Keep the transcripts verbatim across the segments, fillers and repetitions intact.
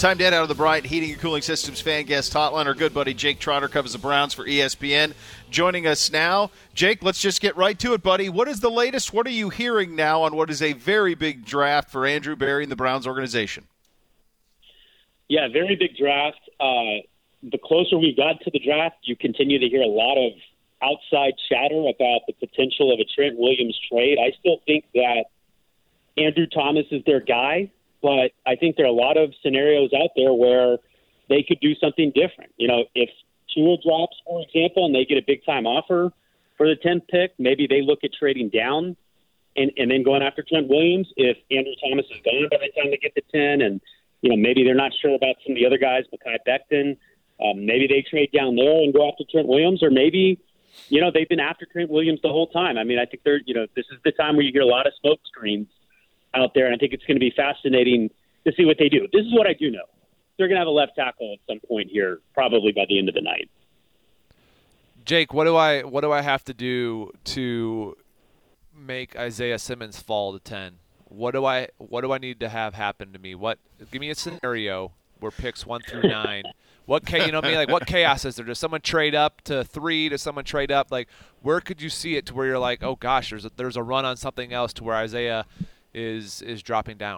Time to head out of the Bryant Heating and Cooling Systems fan guest hotline. Our good buddy Jake Trotter covers the Browns for E S P N. Joining us now. Jake, let's just get right to it, buddy. What is the latest? What are you hearing now on what is a very big draft for Andrew Berry and the Browns organization? Yeah, very big draft. Uh, the closer we got to the draft, you continue to hear a lot of outside chatter about the potential of a Trent Williams trade. I still think that Andrew Thomas is their guy, but I think there are a lot of scenarios out there where they could do something different. You know, if Tua drops, for example, and they get a big-time offer for the tenth pick, maybe they look at trading down and, and then going after Trent Williams. If Andrew Thomas is gone by the time they get to ten, and, you know, maybe they're not sure about some of the other guys, Mekhi Becton, um, maybe they trade down there and go after Trent Williams, or maybe, you know, they've been after Trent Williams the whole time. I mean, I think they're, you know, this is the time where you hear a lot of smoke screens out there, and I think it's going to be fascinating to see what they do. This is what I do know. They're going to have a left tackle at some point here, probably by the end of the night. Jake, what do I what do I have to do to make Isaiah Simmons fall to ten? What do I what do I need to have happen to me? What give me a scenario where picks one through nine. What you know what I mean? Like, what chaos is there? Does someone trade up to three? Does someone trade up? Like, where could you see it to where you're like, oh gosh, there's a, there's a run on something else to where Isaiah is is dropping down?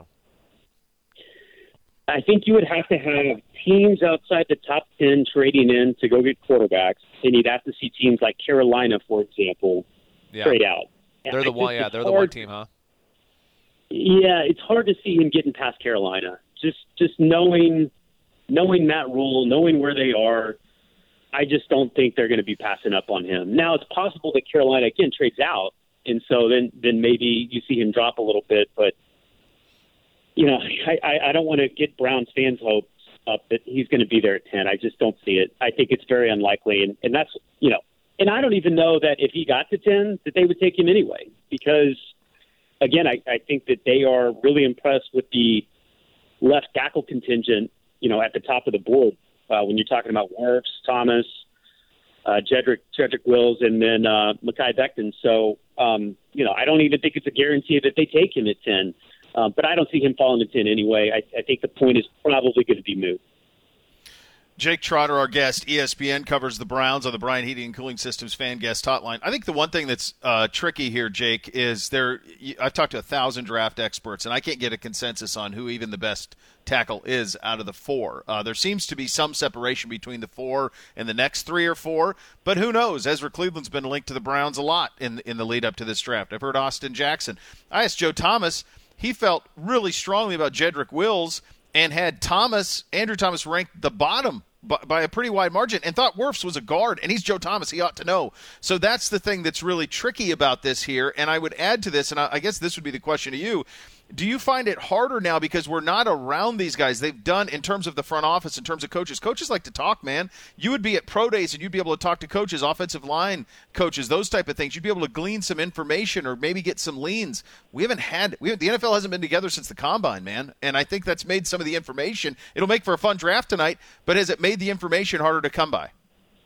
I think you would have to have teams outside the top ten trading in to go get quarterbacks, and you'd have to see teams like Carolina, for example, yeah. trade out. They're the one, yeah, they're hard, the one team, huh? Yeah, it's hard to see him getting past Carolina. Just just knowing knowing Matt Rule, knowing where they are, I just don't think they're going to be passing up on him. Now, it's possible that Carolina again trades out, and so then then maybe you see him drop a little bit, but. You know, I, I don't want to get Browns fans' hopes up that he's going to be there at ten. I just don't see it. I think it's very unlikely. And, and that's, you know, and I don't even know that if he got to ten, that they would take him anyway. Because, again, I, I think that they are really impressed with the left tackle contingent, you know, at the top of the board. Uh, when you're talking about Wirfs, Thomas, uh, Jedrick, Jedrick Wills, and then uh, Mekhi Becton. So, um, you know, I don't even think it's a guarantee that they take him at ten. Um, but I don't see him falling to ten anyway. I, I think the point is probably going to be moot. Jake Trotter, our guest, E S P N covers the Browns on the Bryant Heating and Cooling Systems fan guest hotline. I think the one thing that's uh, tricky here, Jake, is there. I've talked to a thousand draft experts, and I can't get a consensus on who even the best tackle is out of the four. Uh, there seems to be some separation between the four and the next three or four, but who knows? Ezra Cleveland's been linked to the Browns a lot in in the lead up to this draft. I've heard Austin Jackson. I asked Joe Thomas. He felt really strongly about Jedrick Wills and had Thomas, Andrew Thomas, ranked the bottom by, by a pretty wide margin, and thought Wirfs was a guard, and he's Joe Thomas. He ought to know. So that's the thing that's really tricky about this here. And I would add to this, and I, I guess this would be the question to you. Do you find it harder now because we're not around these guys? They've done, in terms of the front office, in terms of coaches. Coaches like to talk, man. You would be at pro days and you'd be able to talk to coaches, offensive line coaches, those type of things. You'd be able to glean some information or maybe get some leans. We haven't had we, – the N F L hasn't been together since the Combine, man. And I think that's made some of the information – it'll make for a fun draft tonight, but has it made the information harder to come by?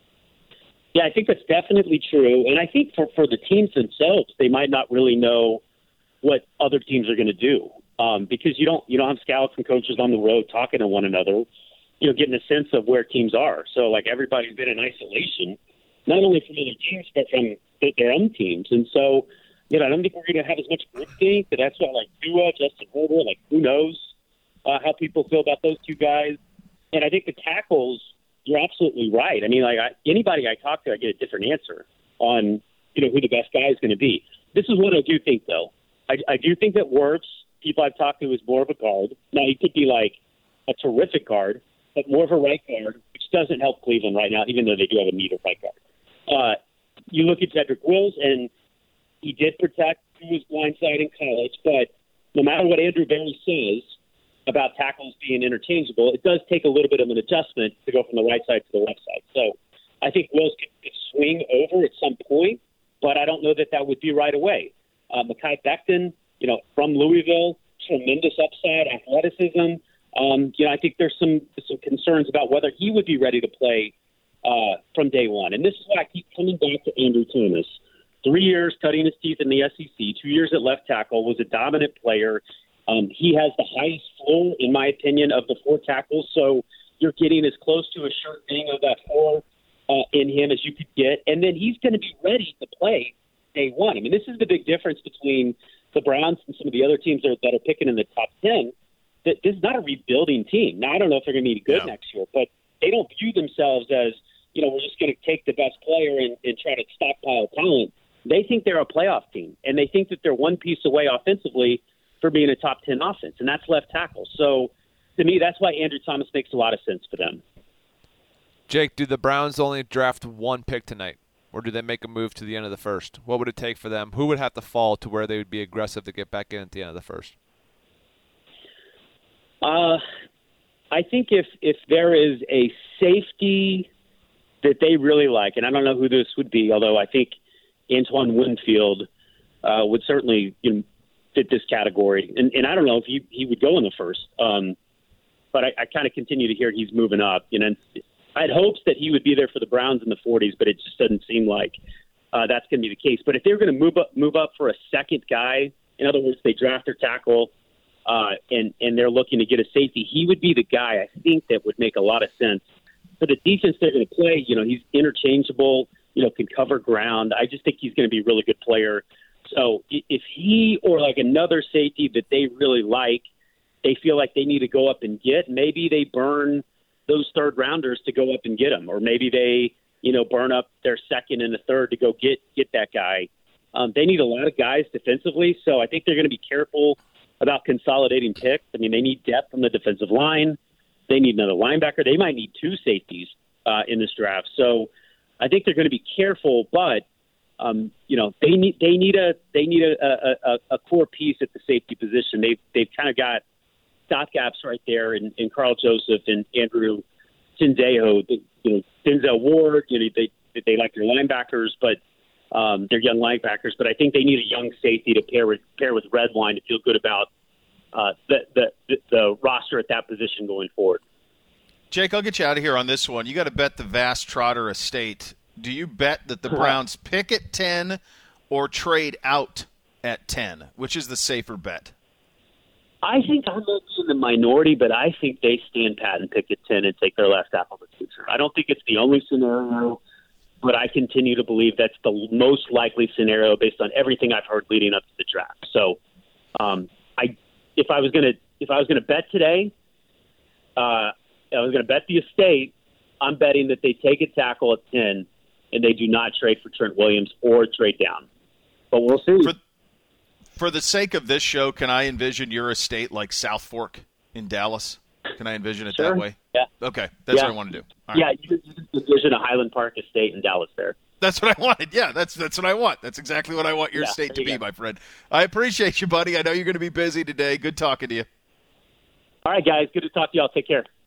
Yeah, I think that's definitely true. And I think for, for the teams themselves, they might not really know – what other teams are going to do, um, because you don't you don't have scouts and coaches on the road talking to one another, you know, getting a sense of where teams are. So like everybody's been in isolation, not only from other teams but from their own teams. And so, you know, I don't think we're going to have as much groupthink. But that's why like Tua, Justin Herbert, like who knows uh, how people feel about those two guys. And I think the tackles, you're absolutely right. I mean, like I, anybody I talk to, I get a different answer on you know who the best guy is going to be. This is what I do think though. I, I do think that Wirfs, people I've talked to, is more of a guard. Now, he could be like a terrific guard, but more of a right guard, which doesn't help Cleveland right now, even though they do have a need of right guard. Uh, you look at Jedrick Wills, and he did protect his blind side in college, but no matter what Andrew Berry says about tackles being interchangeable, it does take a little bit of an adjustment to go from the right side to the left side. So I think Wills could, could swing over at some point, but I don't know that that would be right away. Uh, Mekhi Becton, you know, from Louisville, tremendous upside, athleticism. Um, you know, I think there's some some concerns about whether he would be ready to play uh, from day one. And this is why I keep coming back to Andrew Thomas. Three years cutting his teeth in the S E C, two years at left tackle, was a dominant player Um, he has the highest floor, in my opinion, of the four tackles. So you're getting as close to a sure thing of that four uh, in him as you could get. And then he's going to be ready to play day one. I mean, this is the big difference between the Browns and some of the other teams that are, that are picking in the top ten. That this is not a rebuilding team. Now, I don't know if they're going to be good yeah. next year, but they don't view themselves as, you know, we're just going to take the best player and, and try to stockpile talent. They think they're a playoff team, and they think that they're one piece away offensively for being a top ten offense, and that's left tackle. So, to me, that's why Andrew Thomas makes a lot of sense for them. Jake, do the Browns only draft one pick tonight, or do they make a move to the end of the first? What would it take for them? Who would have to fall to where they would be aggressive to get back in at the end of the first? Uh, I think if if there is a safety that they really like, and I don't know who this would be, although I think Antoine Winfield uh, would certainly you know, fit this category. And, and I don't know if he, he would go in the first, um, but I, I kind of continue to hear he's moving up. You know, I had hopes that he would be there for the Browns in the forties, but it just doesn't seem like uh, that's going to be the case. But if they're going to move up, move up for a second guy, in other words, they draft their tackle, uh, and and they're looking to get a safety, he would be the guy I think that would make a lot of sense for the defense they're going to play. You know, he's interchangeable. You know, can cover ground. I just think he's going to be a really good player. So if he or like another safety that they really like, they feel like they need to go up and get, maybe they burn those third rounders to go up and get him, or maybe they, you know, burn up their second and a third to go get get that guy. Um, they need a lot of guys defensively, so I think they're going to be careful about consolidating picks. I mean, they need depth from the defensive line. They need another linebacker. They might need two safeties uh, in this draft. So I think they're going to be careful, but um, you know they need they need a they need a, a, a core piece at the safety position. They've they've kind of got stopgaps right there in, in Carl Joseph and Andrew Tindejo. You know, Denzel Ward. You know, they they like their linebackers, but um, they're young linebackers. But I think they need a young safety to pair with pair with Redwine to feel good about uh, the, the the roster at that position going forward. Jake, I'll get you out of here on this one. You got to bet the Vass Trotter estate. Do you bet that the Browns pick at ten or trade out at ten? Which is the safer bet? I think I might be in the minority, but I think they stand pat and pick at ten and take their last apple to the future. I don't think it's the only scenario, but I continue to believe that's the most likely scenario based on everything I've heard leading up to the draft. So, um, I if I was gonna if I was gonna bet today, uh, I was going to bet the estate. I'm betting that they take a tackle at ten and they do not trade for Trent Williams or trade down. But we'll see. For, for the sake of this show, can I envision your estate like South Fork in Dallas? Can I envision it sure. that way? Yeah. Okay. That's yeah. what I want to do. All yeah, right. you can envision a Highland Park estate in Dallas there. That's what I wanted. Yeah, that's that's what I want. That's exactly what I want your yeah, estate to you be, go. my friend. I appreciate you, buddy. I know you're going to be busy today. Good talking to you. All right, guys. Good to talk to y'all. Take care.